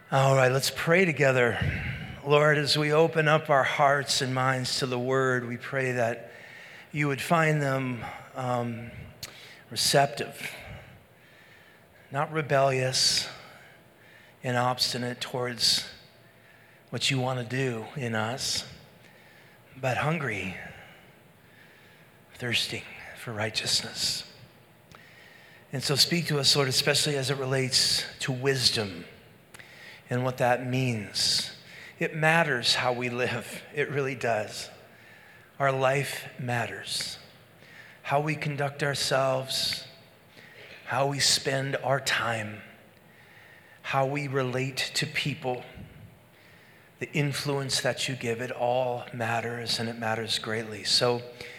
All right, let's pray together. Lord, as we open up our hearts and minds to the Word, we pray that you would find them receptive, not rebellious and obstinate towards what you want to do in us, but hungry, thirsting for righteousness. And so speak to us, Lord, especially as it relates to wisdom and what that means. It matters how we live. It really does. Our life matters. How we conduct ourselves, how we spend our time, how we relate to people, the influence that you give, it all matters, and it matters greatly. So,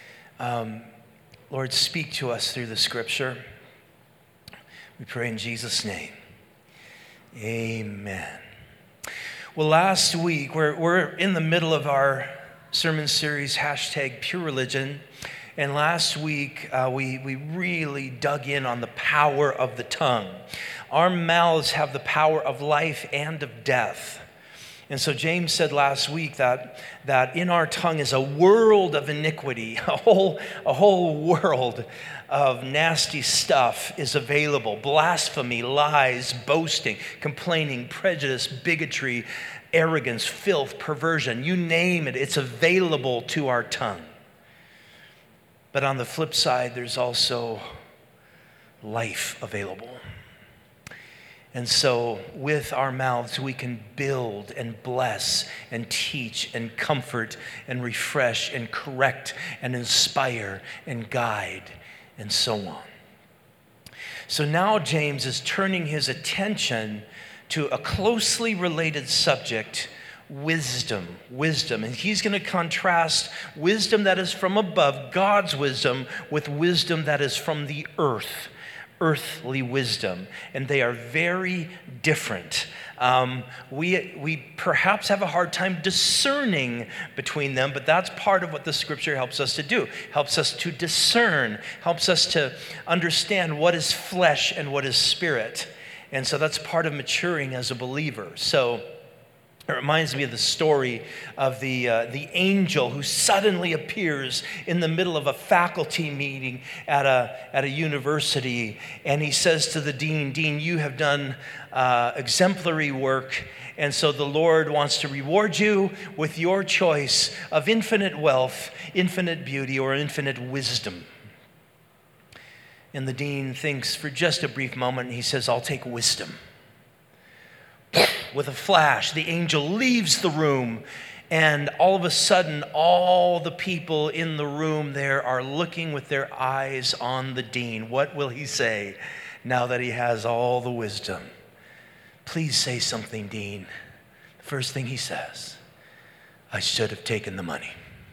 Lord, speak to us through the Scripture. We pray in Jesus' name. Amen. Well, last week, we're in the middle of our sermon series, #Pure Religion. And last week, we really dug in on the power of the tongue. Our mouths have the power of life and of death. And so James said last week that in our tongue is a world of iniquity, a whole world of nasty stuff is available. Blasphemy, lies, boasting, complaining, prejudice, bigotry, arrogance, filth, perversion. You name it, it's available to our tongue. But on the flip side, there's also life available. And so with our mouths, we can build and bless and teach and comfort and refresh and correct and inspire and guide and so on. So now James is turning his attention to a closely related subject, wisdom. And he's going to contrast wisdom that is from above, God's wisdom, with wisdom that is from the earth, earthly wisdom. And they are very different. We perhaps have a hard time discerning between them, but that's part of what the Scripture helps us to do. Helps us to discern, helps us to understand what is flesh and what is spirit. And so that's part of maturing as a believer. So it reminds me of the story of the angel who suddenly appears in the middle of a faculty meeting at a university, and he says to the dean, "Dean, you have done exemplary work, and so the Lord wants to reward you with your choice of infinite wealth, infinite beauty, or infinite wisdom." And the dean thinks for just a brief moment, and he says, "I'll take wisdom." With a flash, the angel leaves the room, and all of a sudden, all the people in the room there are looking with their eyes on the dean. What will he say now that he has all the wisdom? "Please say something, Dean." The first thing he says, "I should have taken the money."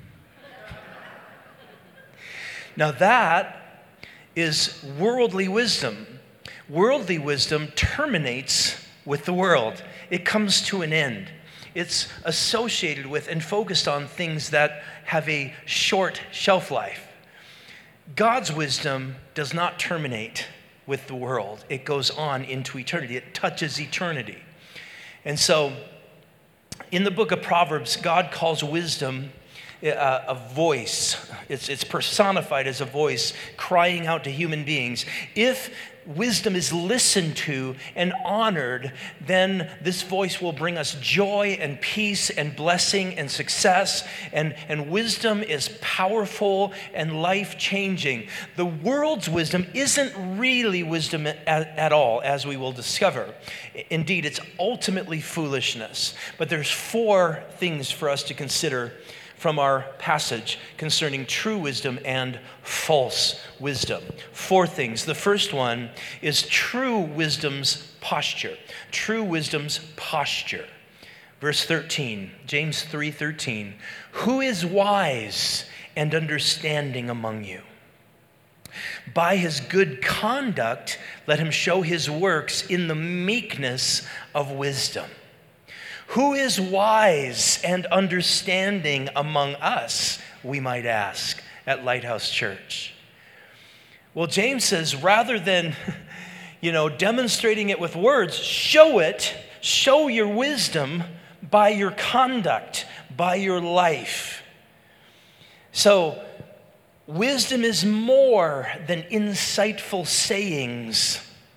Now that is worldly wisdom. Worldly wisdom terminates with the world. It comes to an end. It's associated with and focused on things that have a short shelf life. God's wisdom does not terminate with the world. It goes on into eternity. It touches eternity. And so in the book of Proverbs, God calls wisdom a voice. It's personified as a voice crying out to human beings. If wisdom is listened to and honored, then this voice will bring us joy and peace and blessing and success. And wisdom is powerful and life-changing. The world's wisdom isn't really wisdom at all, as we will discover. Indeed, it's ultimately foolishness. But there's 4 things for us to consider from our passage concerning true wisdom and false wisdom. 4 things. The first one is true wisdom's posture. True wisdom's posture. Verse 13, James 3:13. "Who is wise and understanding among you? By his good conduct, let him show his works in the meekness of wisdom." Who is wise and understanding among us, we might ask, at Lighthouse Church? Well, James says rather than, demonstrating it with words, show it show your wisdom by your conduct, by your life. So, wisdom is more than insightful sayings.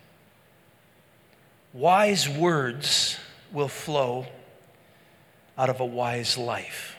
Wise words will flow out of a wise life.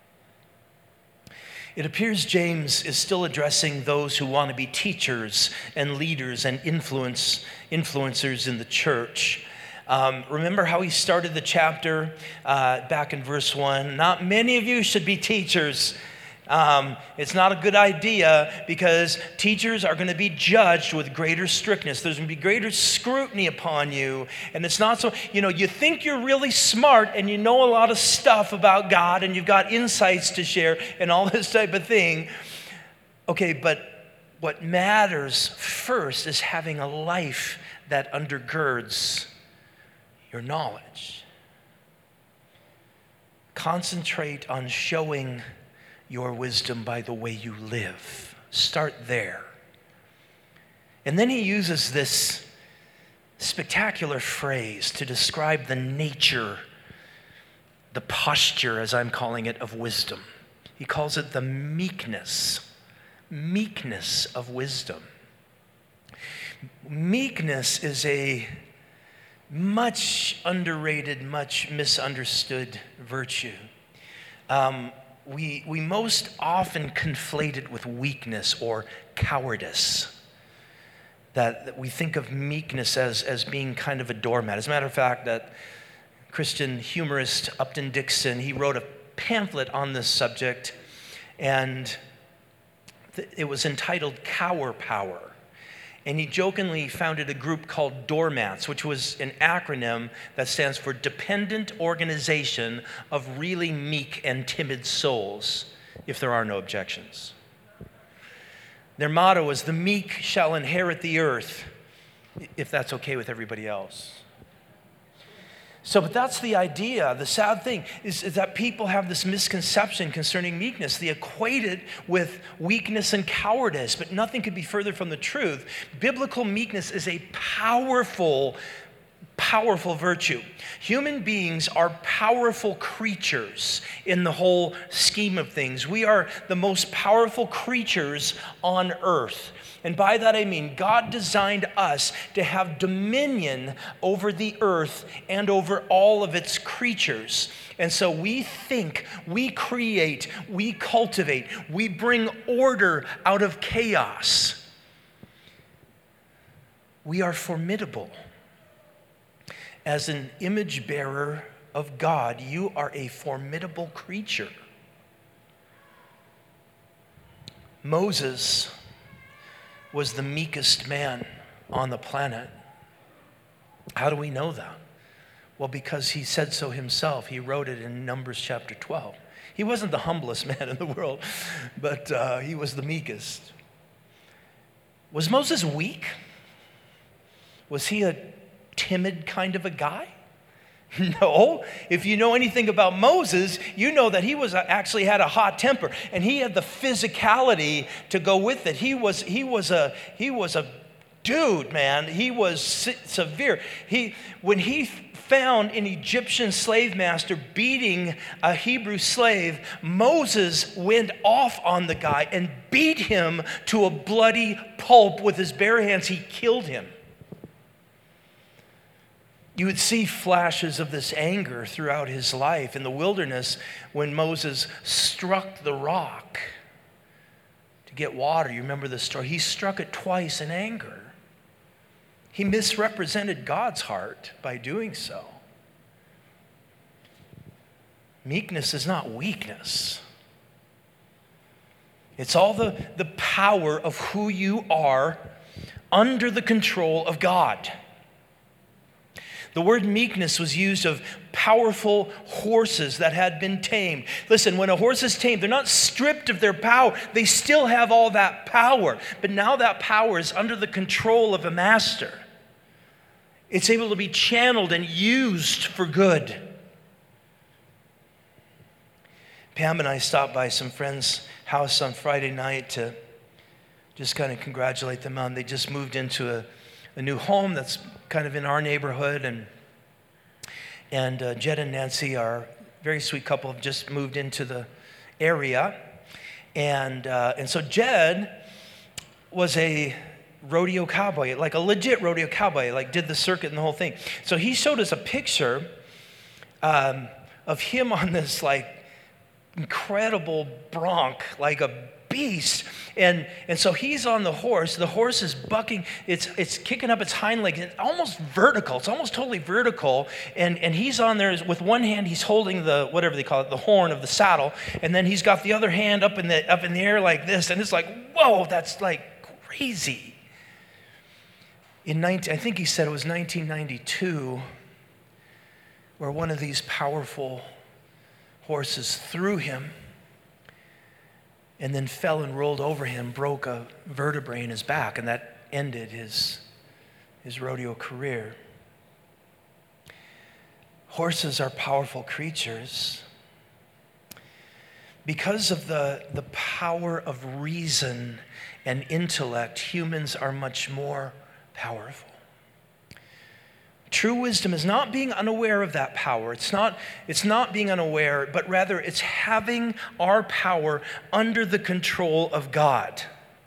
It appears James is still addressing those who want to be teachers and leaders and influencers in the church. Remember how he started the chapter back in verse 1? Not many of you should be teachers. It's not a good idea because teachers are going to be judged with greater strictness. There's going to be greater scrutiny upon you. And it's not so, you think you're really smart and you know a lot of stuff about God and you've got insights to share and all this type of thing. Okay, but what matters first is having a life that undergirds your knowledge. Concentrate on showing your wisdom by the way you live. Start there. And then he uses this spectacular phrase to describe the nature, the posture, as I'm calling it, of wisdom. He calls it the meekness of wisdom. Meekness is a much underrated, much misunderstood virtue. We most often conflate it with weakness or cowardice. That we think of meekness as being kind of a doormat. As a matter of fact, that Christian humorist Upton Dixon, he wrote a pamphlet on this subject, and it was entitled Cower Power. And he jokingly founded a group called Doormats, which was an acronym that stands for Dependent Organization of Really Meek and Timid Souls, if there are no objections. Their motto was, "The meek shall inherit the earth," if that's okay with everybody else. So, but that's the idea. The sad thing is that people have this misconception concerning meekness. They equate it with weakness and cowardice, but nothing could be further from the truth. Biblical meekness is a powerful virtue. Human beings are powerful creatures in the whole scheme of things. We are the most powerful creatures on earth. And by that I mean God designed us to have dominion over the earth and over all of its creatures. And so we think, we create, we cultivate, we bring order out of chaos. We are formidable. As an image bearer of God, you are a formidable creature. Moses was the meekest man on the planet. How do we know that? Well, because he said so himself. He wrote it in Numbers chapter 12. He wasn't the humblest man in the world, but he was the meekest. Was Moses weak? Was he a timid kind of a guy? No. If you know anything about Moses, you know that he actually had a hot temper, and he had the physicality to go with it. He was a dude, man. He was severe. When he found an Egyptian slave master beating a Hebrew slave, Moses went off on the guy and beat him to a bloody pulp with his bare hands. He killed him. You would see flashes of this anger throughout his life in the wilderness when Moses struck the rock to get water. You remember the story? He struck it twice in anger. He misrepresented God's heart by doing so. Meekness is not weakness. It's all the power of who you are under the control of God. The word meekness was used of powerful horses that had been tamed. Listen, when a horse is tamed, they're not stripped of their power. They still have all that power. But now that power is under the control of a master. It's able to be channeled and used for good. Pam and I stopped by some friend's house on Friday night to just kind of congratulate them on. They just moved into a new home that's kind of in our neighborhood, and And Jed and Nancy are a very sweet couple, have just moved into the area. And so Jed was a rodeo cowboy, like a legit rodeo cowboy, like did the circuit and the whole thing. So he showed us a picture of him on this like incredible bronc, like a beast. And so he's on the horse is bucking, it's kicking up its hind leg, it's almost vertical, it's almost totally vertical. And he's on there with one hand, he's holding the, whatever they call it, the horn of the saddle. And then he's got the other hand up in the air like this. And it's like, whoa, that's like crazy. I think he said it was 1992, where one of these powerful horses threw him and then fell and rolled over him, broke a vertebrae in his back, and that ended his rodeo career. Horses are powerful creatures. Because of the power of reason and intellect, humans are much more powerful. True wisdom is not being unaware of that power. It's not being unaware, but rather it's having our power under the control of God.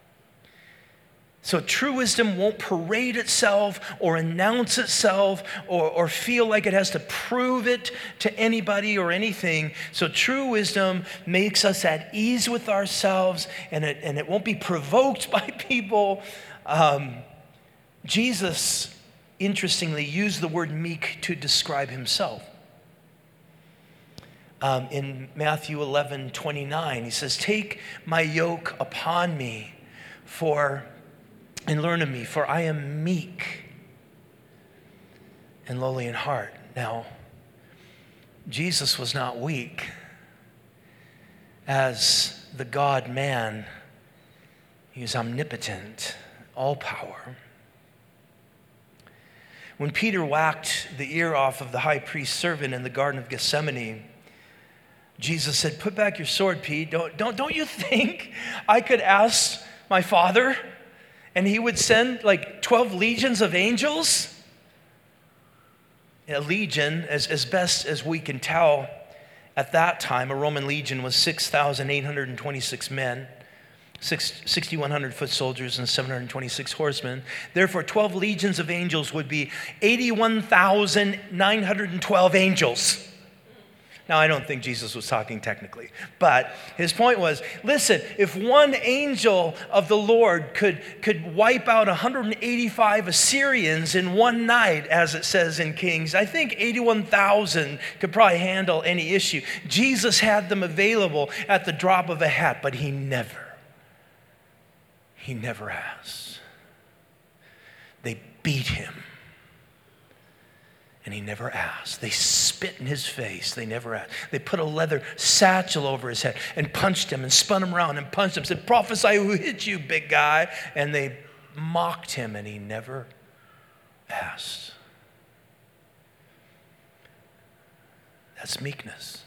So true wisdom won't parade itself or announce itself or feel like it has to prove it to anybody or anything. So true wisdom makes us at ease with ourselves, and it won't be provoked by people. Jesus, interestingly, used the word meek to describe himself. In Matthew 11:29, he says, "Take my yoke upon me and learn of me, for I am meek and lowly in heart." Now, Jesus was not weak. As the God-man, he was omnipotent, all power. When Peter whacked the ear off of the high priest's servant in the Garden of Gethsemane, Jesus said, "Put back your sword, Pete. Don't you think I could ask my Father and he would send like 12 legions of angels?" A legion, as best as we can tell at that time, a Roman legion was 6,826 men. 6,100 foot soldiers and 726 horsemen. Therefore, 12 legions of angels would be 81,912 angels. Now, I don't think Jesus was talking technically, but his point was, listen, if one angel of the Lord could wipe out 185 Assyrians in one night, as it says in Kings, I think 81,000 could probably handle any issue. Jesus had them available at the drop of a hat, but he never asked. They beat him, and he never asked. They spit in his face. They never asked. They put a leather satchel over his head and punched him and spun him around and punched him. Said, "Prophesy who hit you, big guy." And they mocked him, and he never asked. That's meekness.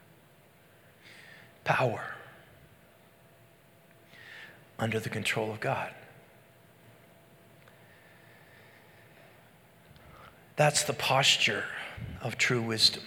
Power under the control of God. That's the posture of true wisdom.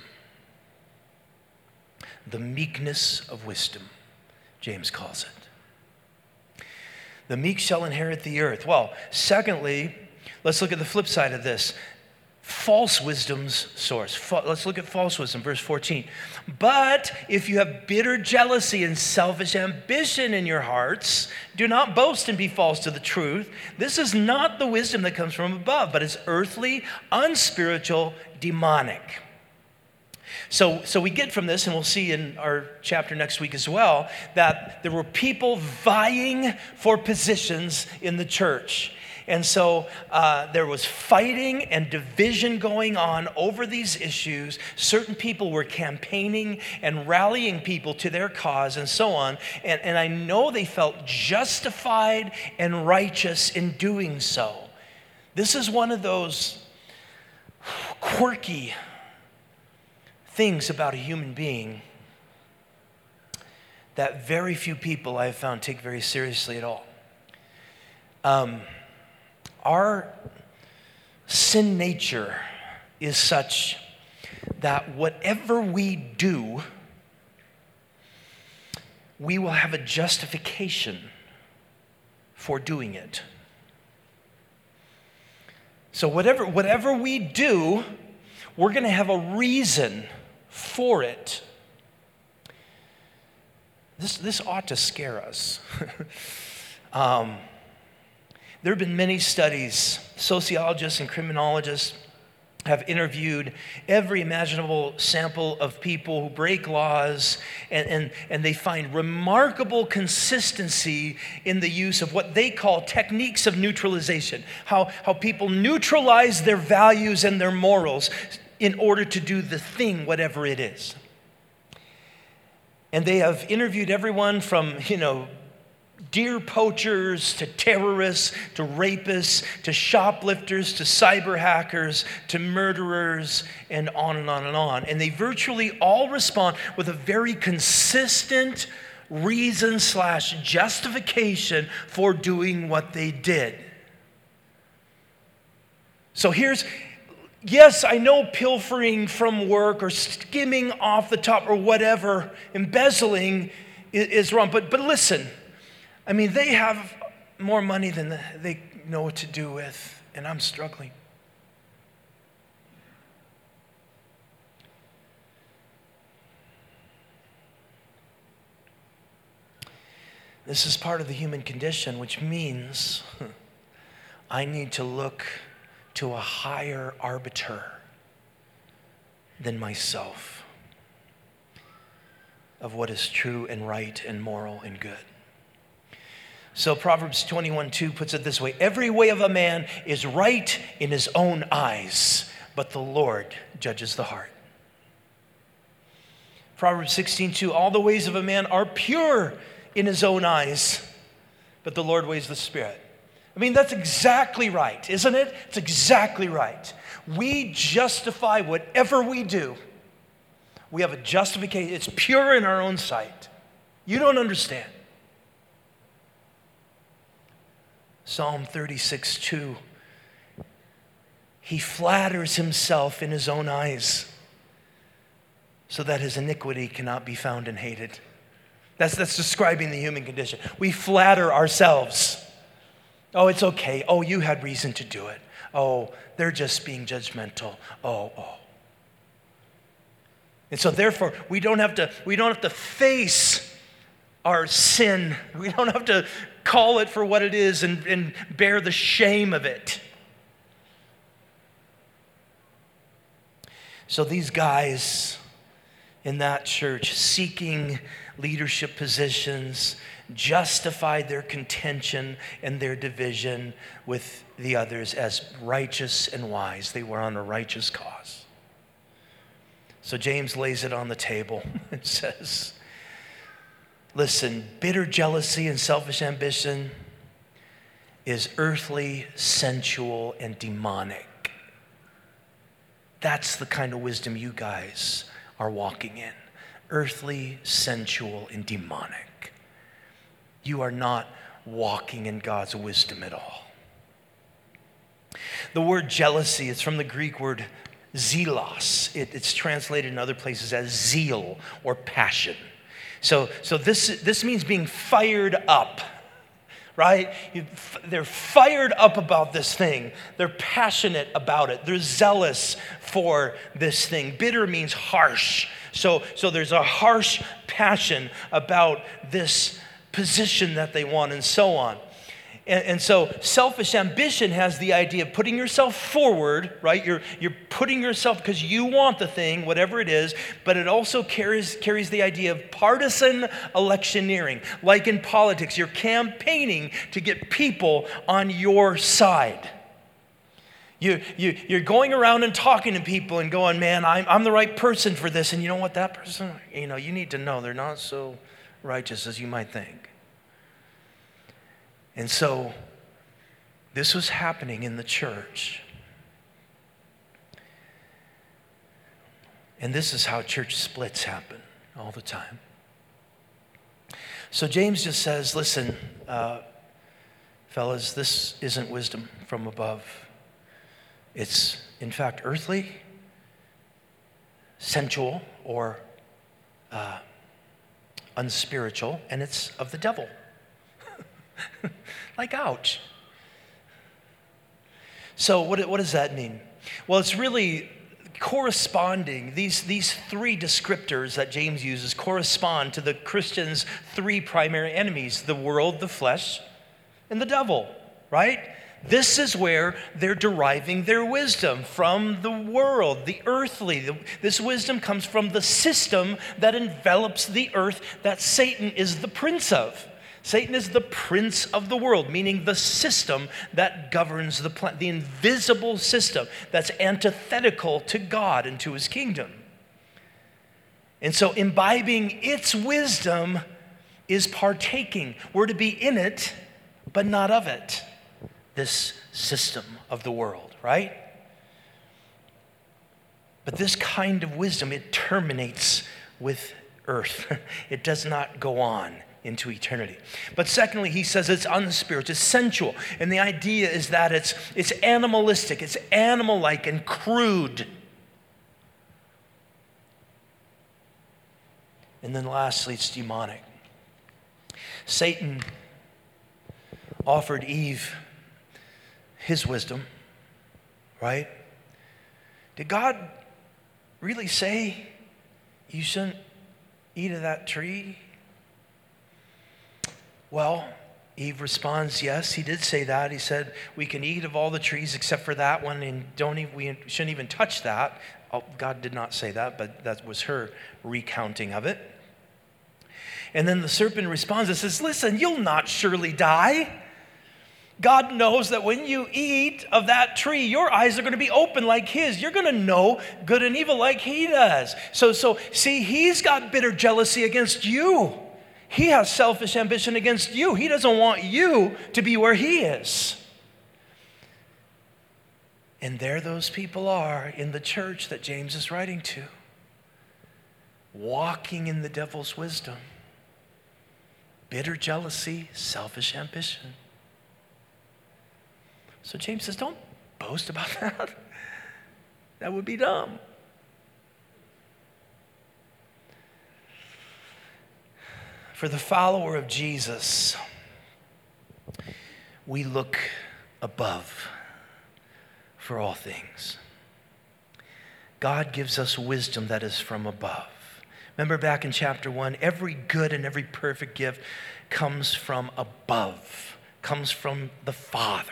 The meekness of wisdom, James calls it. The meek shall inherit the earth. Well, secondly, let's look at the flip side of this. False wisdom's source. Let's look at false wisdom, verse 14. "But if you have bitter jealousy and selfish ambition in your hearts, do not boast and be false to the truth. This is not the wisdom that comes from above, but is earthly, unspiritual, demonic." So we get from this, and we'll see in our chapter next week as well, that there were people vying for positions in the church. And so there was fighting and division going on over these issues. Certain people were campaigning and rallying people to their cause and so on. And I know they felt justified and righteous in doing so. This is one of those quirky things about a human being that very few people I have found take very seriously at all. Our sin nature is such that whatever we do, we will have a justification for doing it. So whatever we do, we're going to have a reason for it. This ought to scare us. There have been many studies. Sociologists and criminologists have interviewed every imaginable sample of people who break laws, and they find remarkable consistency in the use of what they call techniques of neutralization, how people neutralize their values and their morals in order to do the thing, whatever it is. And they have interviewed everyone from, deer poachers to terrorists to rapists to shoplifters to cyber hackers to murderers and on and on and on. And they virtually all respond with a very consistent reason/justification for doing what they did. So yes, I know pilfering from work or skimming off the top or whatever, embezzling is wrong. But listen, I mean, they have more money than they know what to do with, and I'm struggling. This is part of the human condition, which means I need to look to a higher arbiter than myself of what is true and right and moral and good. So Proverbs 21:2 puts it this way: every way of a man is right in his own eyes, but the Lord judges the heart. Proverbs 16:2, all the ways of a man are pure in his own eyes, but the Lord weighs the spirit. I mean, that's exactly right, isn't it? It's exactly right. We justify whatever we do. We have a justification. It's pure in our own sight. You don't understand. Psalm 36:2. He flatters himself in his own eyes so that his iniquity cannot be found and hated. That's describing the human condition. We flatter ourselves. Oh, it's okay. Oh, you had reason to do it. Oh, they're just being judgmental. Oh. And so therefore, we don't have to face our sin. We don't have to call it for what it is and bear the shame of it. So these guys in that church seeking leadership positions justified their contention and their division with the others as righteous and wise. They were on a righteous cause. So James lays it on the table and says, listen, bitter jealousy and selfish ambition is earthly, sensual, and demonic. That's the kind of wisdom you guys are walking in. Earthly, sensual, and demonic. You are not walking in God's wisdom at all. The word jealousy is from the Greek word zelos. It's translated in other places as zeal or passion. So this means being fired up, right? They're fired up about this thing. They're passionate about it. They're zealous for this thing. Bitter means harsh. So there's a harsh passion about this position that they want and so on. And so selfish ambition has the idea of putting yourself forward, right? You're putting yourself because you want the thing, whatever it is, but it also carries the idea of partisan electioneering. Like in politics, you're campaigning to get people on your side. You're going around and talking to people and going, man, I'm the right person for this. And you know what, that person, you need to know they're not so righteous as you might think. And so this was happening in the church. And this is how church splits happen all the time. So James just says, listen, fellas, this isn't wisdom from above. It's, in fact, earthly, sensual or unspiritual, and it's of the devil. Like, ouch. So what does that mean? Well, it's really corresponding. These three descriptors that James uses correspond to the Christian's three primary enemies: the world, the flesh, and the devil, right? This is where they're deriving their wisdom, from the world, the earthly. This wisdom comes from the system that envelops the earth that Satan is the prince of. Satan is the prince of the world, meaning the system that governs the planet, the invisible system that's antithetical to God and to his kingdom. And so imbibing its wisdom is partaking. We're to be in it, but not of it. This system of the world, right? But this kind of wisdom, it terminates with earth. It does not go on into eternity. But secondly, he says it's unspiritual, it's sensual. And the idea is that it's animalistic, it's animal-like and crude. And then lastly, it's demonic. Satan offered Eve his wisdom, right? Did God really say you shouldn't eat of that tree? Well, Eve responds, yes, he did say that. He said, we can eat of all the trees except for that one, and we shouldn't even touch that. Oh, God did not say that, but that was her recounting of it. And then the serpent responds and says, listen, you'll not surely die. God knows that when you eat of that tree, your eyes are going to be open like his. You're going to know good and evil like he does. So see, he's got bitter jealousy against you. He has selfish ambition against you. He doesn't want you to be where he is. And there those people are in the church that James is writing to, walking in the devil's wisdom. Bitter jealousy, selfish ambition. So James says, don't boast about that. That would be dumb. For the follower of Jesus, we look above for all things. God gives us wisdom that is from above. Remember back in chapter 1, every good and every perfect gift comes from above, comes from the Father.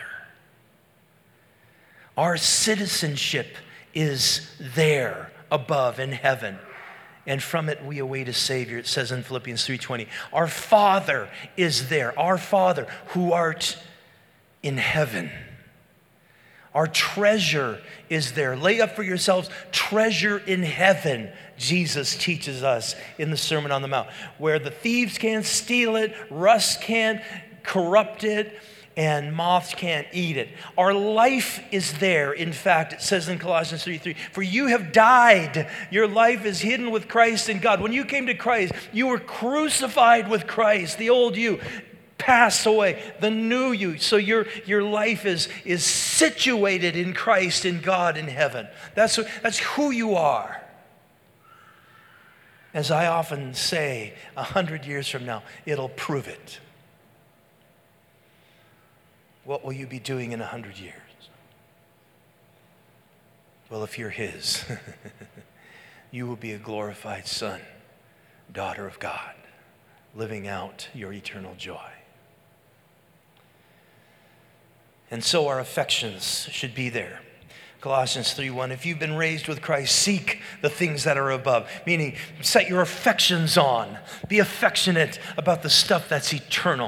Our citizenship is there above in heaven. And from it we await a Savior. It says in Philippians 3:20, our Father is there. Our Father who art in heaven. Our treasure is there. Lay up for yourselves treasure in heaven, Jesus teaches us in the Sermon on the Mount, where the thieves can't steal it, rust can't corrupt it, and moths can't eat it. Our life is there. In fact, it says in Colossians 3:3, for you have died. Your life is hidden with Christ in God. When you came to Christ, you were crucified with Christ. The old you passed away, the new you. So your life is situated in Christ, in God, in heaven. That's who you are. As I often say, 100 years from now, it'll prove it. What will you be doing in 100 years? Well, if you're his, you will be a glorified son, daughter of God, living out your eternal joy. And so our affections should be there. Colossians 3:1, if you've been raised with Christ, seek the things that are above. Meaning, set your affections on. Be affectionate about the stuff that's eternal.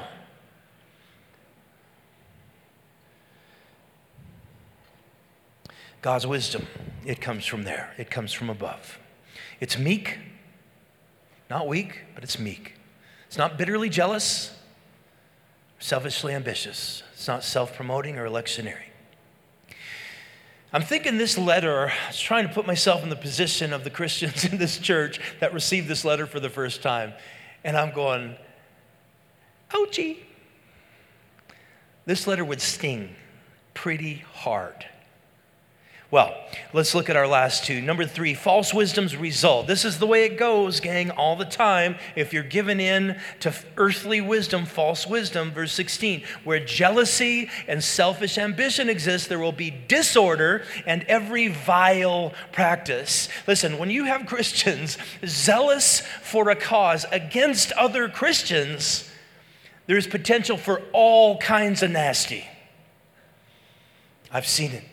God's wisdom, it comes from there. It comes from above. It's meek, not weak, but it's meek. It's not bitterly jealous, selfishly ambitious. It's not self-promoting or electioneering. I'm thinking this letter, I was trying to put myself in the position of the Christians in this church that received this letter for the first time. And I'm going, ouchie. This letter would sting pretty hard. Well, let's look at our last two. Number 3, false wisdom's result. This is the way it goes, gang, all the time. If you're given in to earthly wisdom, false wisdom, verse 16, where jealousy and selfish ambition exist, there will be disorder and every vile practice. Listen, when you have Christians zealous for a cause against other Christians, there's potential for all kinds of nasty. I've seen it.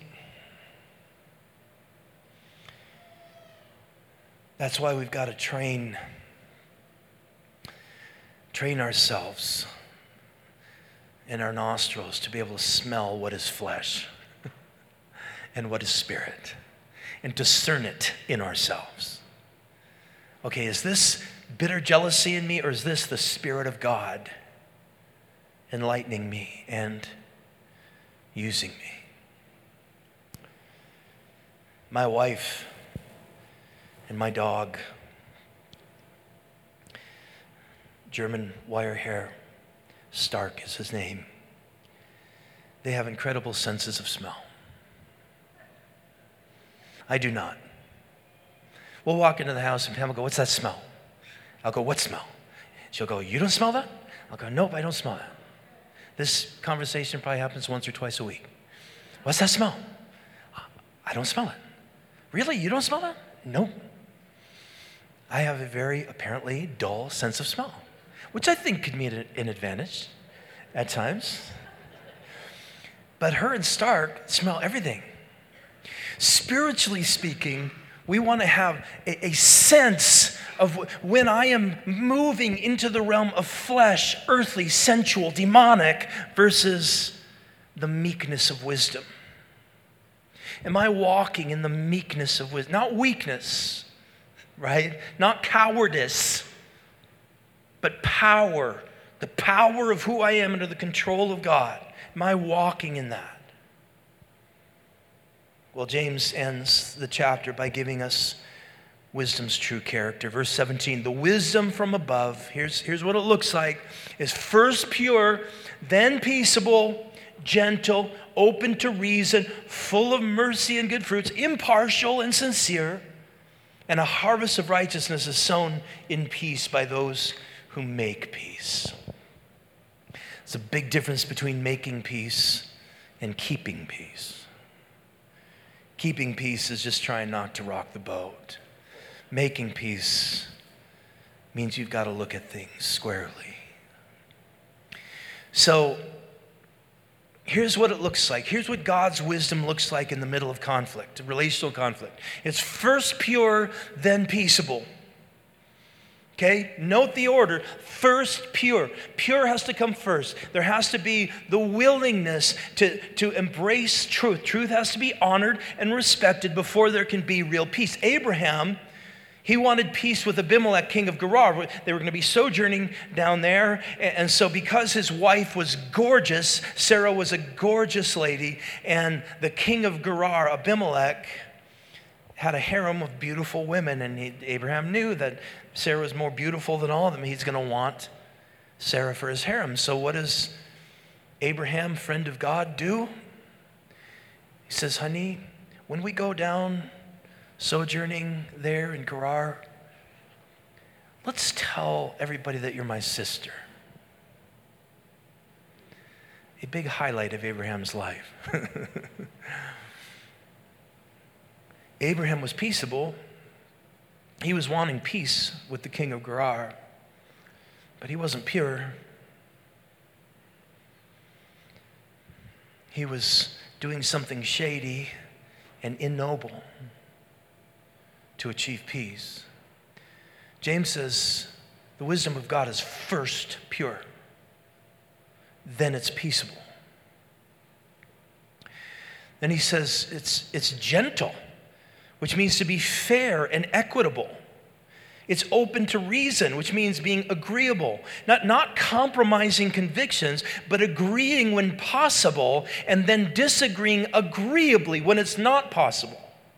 That's why we've got to train ourselves in our nostrils to be able to smell what is flesh and what is spirit and discern it in ourselves. Okay, is this bitter jealousy in me, or is this the Spirit of God enlightening me and using me? My wife and my dog, German wire hair, Stark is his name. They have incredible senses of smell. I do not. We'll walk into the house and Pam will go, "What's that smell?" I'll go, "What smell?" She'll go, "You don't smell that?" I'll go, "Nope, I don't smell that." This conversation probably happens once or twice a week. "What's that smell?" "I don't smell it." "Really? You don't smell that?" "Nope." I have a very apparently dull sense of smell, which I think could be an advantage at times. But her and Stark smell everything. Spiritually speaking, we want to have a sense of when I am moving into the realm of flesh, earthly, sensual, demonic, versus the meekness of wisdom. Am I walking in the meekness of wisdom? Not weakness, right? Not cowardice, but power. The power of who I am under the control of God. Am I walking in that? Well, James ends the chapter by giving us wisdom's true character. Verse 17, the wisdom from above, here's what it looks like, is first pure, then peaceable, gentle, open to reason, full of mercy and good fruits, impartial and sincere, and a harvest of righteousness is sown in peace by those who make peace. There's a big difference between making peace and keeping peace. Keeping peace is just trying not to rock the boat. Making peace means you've got to look at things squarely. So, here's what it looks like. Here's what God's wisdom looks like in the middle of conflict, relational conflict. It's first pure, then peaceable. Okay? Note the order. First pure. Pure has to come first. There has to be the willingness to embrace truth. Truth has to be honored and respected before there can be real peace. Abraham, he wanted peace with Abimelech, king of Gerar. They were going to be sojourning down there. And so because his wife was gorgeous, Sarah was a gorgeous lady, and the king of Gerar, Abimelech, had a harem of beautiful women. And Abraham knew that Sarah was more beautiful than all of them. He's going to want Sarah for his harem. So what does Abraham, friend of God, do? He says, honey, when we go down sojourning there in Gerar, let's tell everybody that you're my sister. A big highlight of Abraham's life. Abraham was peaceable. He was wanting peace with the king of Gerar, but he wasn't pure. He was doing something shady and ignoble to achieve peace. James says the wisdom of God is first pure, then it's peaceable. Then he says it's gentle, which means to be fair and equitable. It's open to reason, which means being agreeable. Not compromising convictions, but agreeing when possible and then disagreeing agreeably when it's not possible.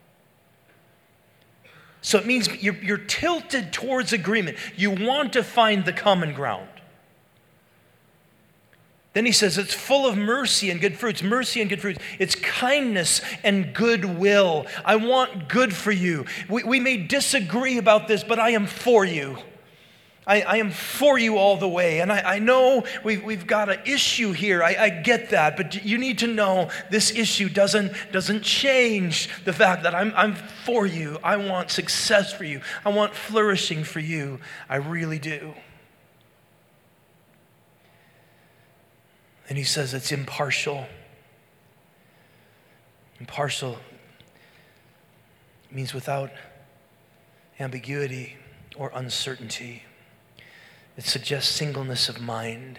So it means you're tilted towards agreement. You want to find the common ground. Then he says it's full of mercy and good fruits. Mercy and good fruits. It's kindness and goodwill. I want good for you. We may disagree about this, but I am for you. I am for you all the way. And I know we've got an issue here. I get that. But you need to know this issue doesn't change the fact that I'm for you. I want success for you. I want flourishing for you. I really do. And he says it's impartial. Impartial means without ambiguity or uncertainty. It suggests singleness of mind.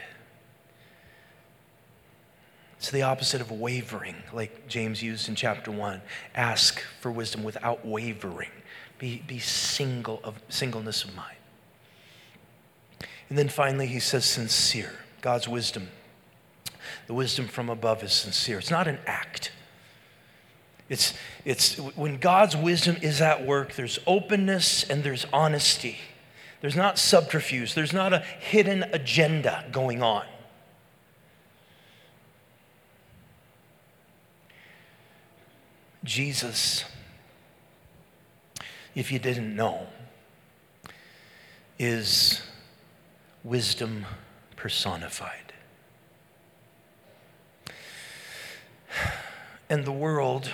It's the opposite of wavering, like James used in chapter 1. Ask for wisdom without wavering. Be singleness of mind. And then finally he says sincere. God's wisdom. The wisdom from above is sincere. It's not an act. It's when God's wisdom is at work, there's openness and there's honesty. There's not subterfuge. There's not a hidden agenda going on. Jesus, if you didn't know, is wisdom personified. And the world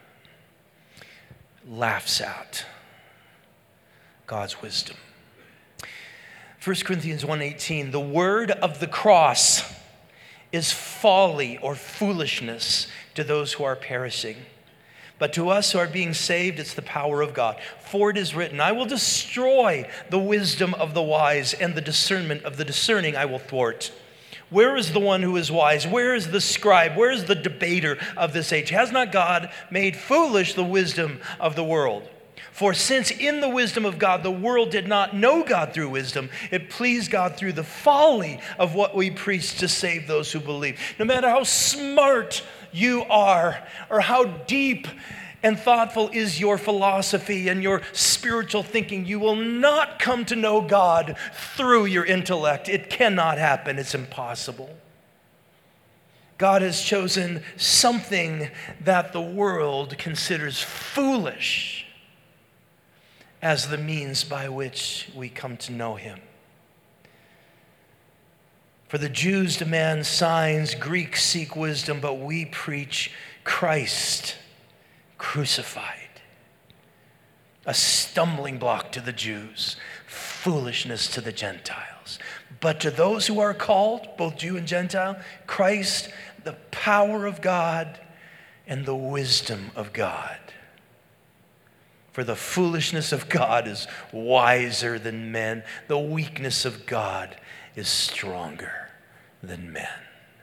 laughs at God's wisdom. 1 Corinthians 1:18, the word of the cross is folly or foolishness to those who are perishing. But to us who are being saved, it's the power of God. For it is written, I will destroy the wisdom of the wise, and the discernment of the discerning I will thwart. Where is the one who is wise? Where is the scribe? Where is the debater of this age? Has not God made foolish the wisdom of the world? For since in the wisdom of God, the world did not know God through wisdom, it pleased God through the folly of what we preach to save those who believe. No matter how smart you are, or how deep and thoughtful is your philosophy and your spiritual thinking, you will not come to know God through your intellect. It cannot happen. It's impossible. God has chosen something that the world considers foolish as the means by which we come to know him. For the Jews demand signs, Greeks seek wisdom, but we preach Christ crucified. A stumbling block to the Jews, foolishness to the Gentiles. But to those who are called, both Jew and Gentile, Christ, the power of God and the wisdom of God. For the foolishness of God is wiser than men. The weakness of God is stronger than men.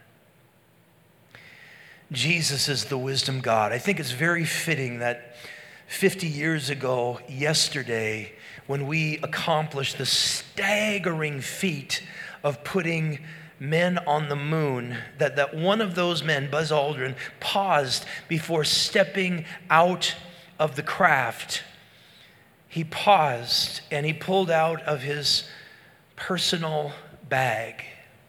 Jesus is the wisdom God. I think it's very fitting that 50 years ago, yesterday, when we accomplished the staggering feat of putting men on the moon, that one of those men, Buzz Aldrin, paused before stepping out of the craft. He paused and he pulled out of his personal bag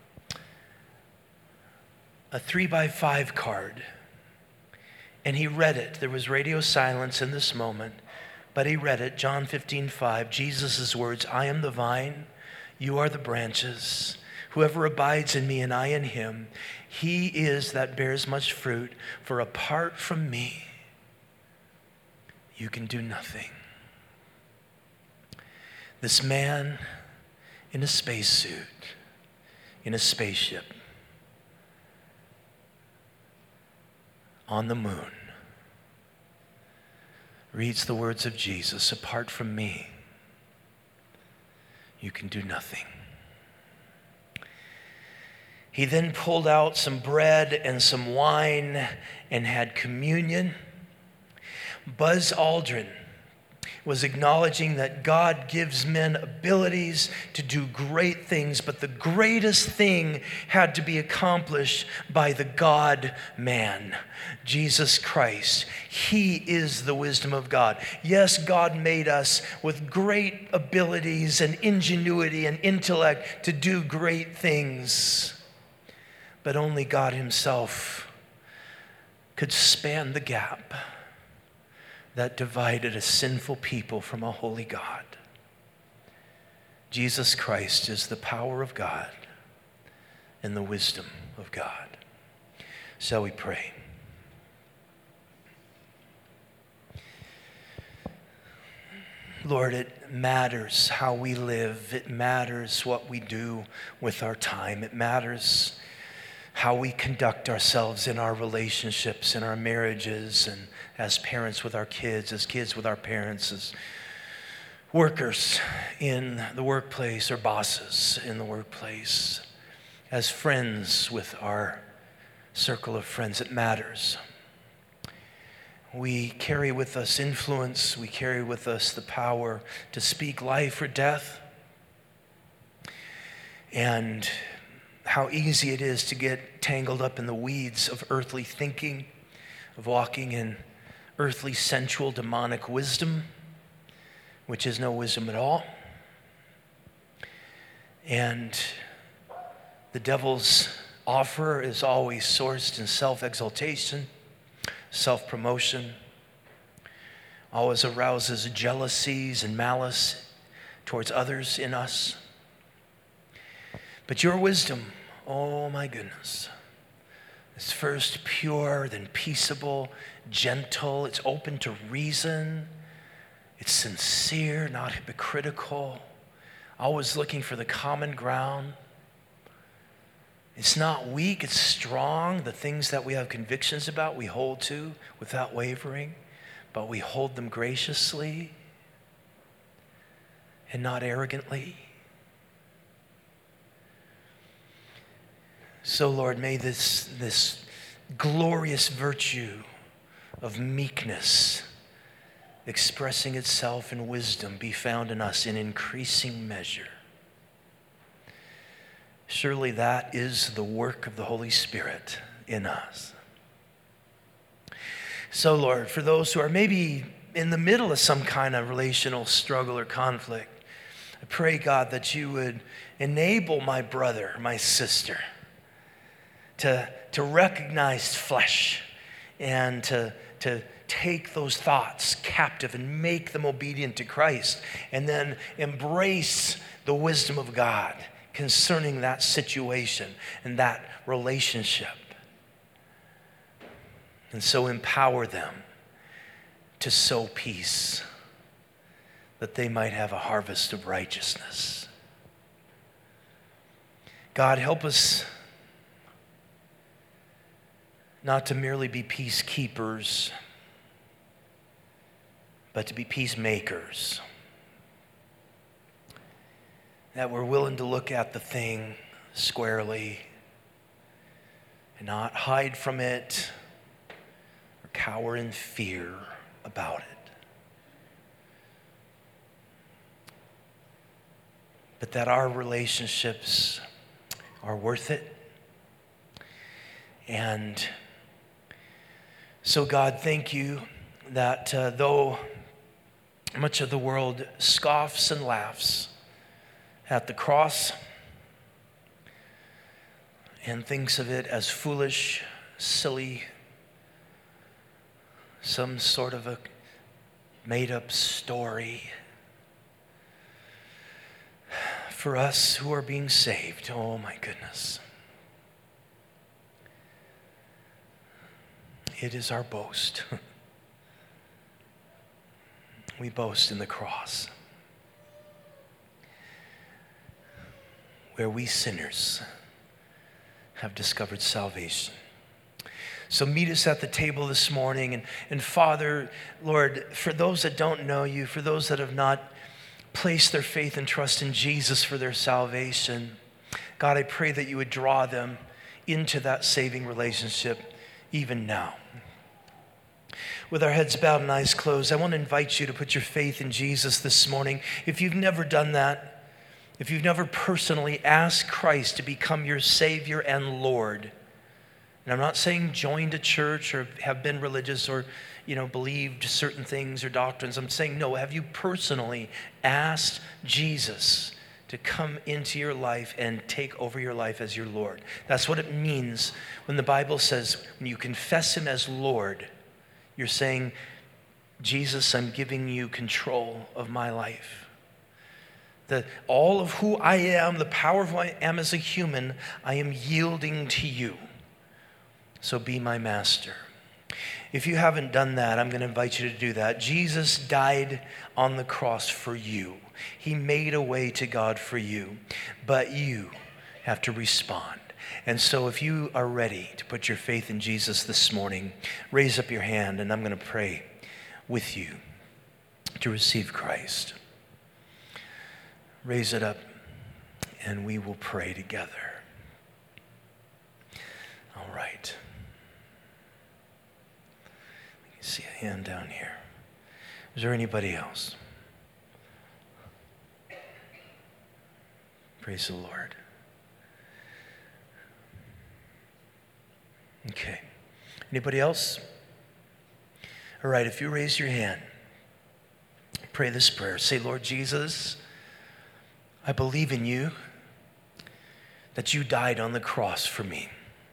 a 3x5 card, and he read it. There was radio silence in this moment, but he read it. John 15:5, Jesus' words, I am the vine, you are the branches. Whoever abides in me and I in him, he is that bears much fruit. For apart from me, you can do nothing. This man in a spacesuit, in a spaceship, on the moon, reads the words of Jesus, apart from me, you can do nothing. He then pulled out some bread and some wine and had communion. Buzz Aldrin was acknowledging that God gives men abilities to do great things, but the greatest thing had to be accomplished by the God-man, Jesus Christ. He is the wisdom of God. Yes, God made us with great abilities and ingenuity and intellect to do great things. But only God himself could span the gap that divided a sinful people from a holy God. Jesus Christ is the power of God and the wisdom of God. Shall we pray? Lord, it matters how we live. It matters what we do with our time. It matters how we conduct ourselves in our relationships, in our marriages, and as parents with our kids, as kids with our parents, as workers in the workplace or bosses in the workplace, as friends with our circle of friends. It matters. We carry with us influence. We carry with us the power to speak life or death. And how easy it is to get tangled up in the weeds of earthly thinking, of walking in earthly, sensual, demonic wisdom, which is no wisdom at all. And the devil's offer is always sourced in self-exaltation, self-promotion, always arouses jealousies and malice towards others in us. But your wisdom, oh my goodness, is first pure, then peaceable, gentle. It's open to reason. It's sincere, not hypocritical, always looking for the common ground. It's not weak, it's strong. The things that we have convictions about, we hold to without wavering, but we hold them graciously and not arrogantly. So, Lord, may this glorious virtue of meekness expressing itself in wisdom be found in us in increasing measure. Surely that is the work of the Holy Spirit in us. So, Lord, for those who are maybe in the middle of some kind of relational struggle or conflict, I pray, God, that you would enable my brother, my sister, to recognize flesh and to take those thoughts captive and make them obedient to Christ, and then embrace the wisdom of God concerning that situation and that relationship. And so empower them to sow peace, that they might have a harvest of righteousness. God, help us not to merely be peacekeepers, but to be peacemakers. That we're willing to look at the thing squarely and not hide from it or cower in fear about it. But that our relationships are worth it. And so, God, thank you that though much of the world scoffs and laughs at the cross and thinks of it as foolish, silly, some sort of a made-up story, for us who are being saved, oh my goodness, it is our boast. We boast in the cross, where we sinners have discovered salvation. So meet us at the table this morning. And Father, Lord, for those that don't know you, for those that have not placed their faith and trust in Jesus for their salvation, God, I pray that you would draw them into that saving relationship even now. With our heads bowed and eyes closed, I want to invite you to put your faith in Jesus this morning. If you've never done that, if you've never personally asked Christ to become your Savior and Lord, and I'm not saying joined a church or have been religious or, believed certain things or doctrines. I'm saying, no, have you personally asked Jesus to come into your life and take over your life as your Lord. That's what it means when the Bible says, when you confess him as Lord, you're saying, Jesus, I'm giving you control of my life. All of who I am, the power of who I am as a human, I am yielding to you. So be my master. If you haven't done that, I'm going to invite you to do that. Jesus died on the cross for you. He made a way to God for you, but you have to respond. And so if you are ready to put your faith in Jesus this morning, raise up your hand and I'm going to pray with you to receive Christ. Raise it up and we will pray together. All right. I see a hand down here. Is there anybody else? Praise the Lord. Okay. Anybody else? All right, if you raise your hand, pray this prayer. Say, Lord Jesus, I believe in you, that you died on the cross for me.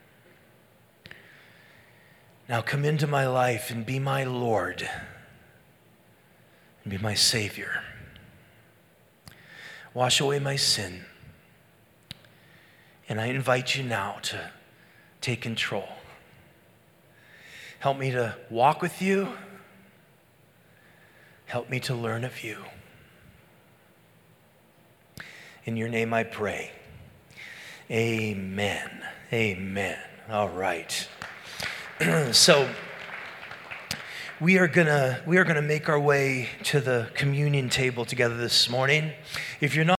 Now come into my life and be my Lord and be my Savior. Wash away my sin. And I invite you now to take control. Help me to walk with you. Help me to learn of you. In your name I pray. Amen. Amen. All right. So we are gonna make our way to the communion table together this morning. If you're not